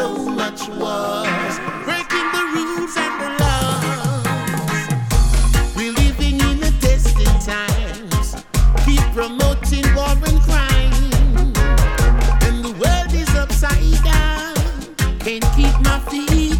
so much wars, breaking the rules and the laws. We're living in a testing times, keep promoting war and crime, and the world is upside down. Can't keep my feet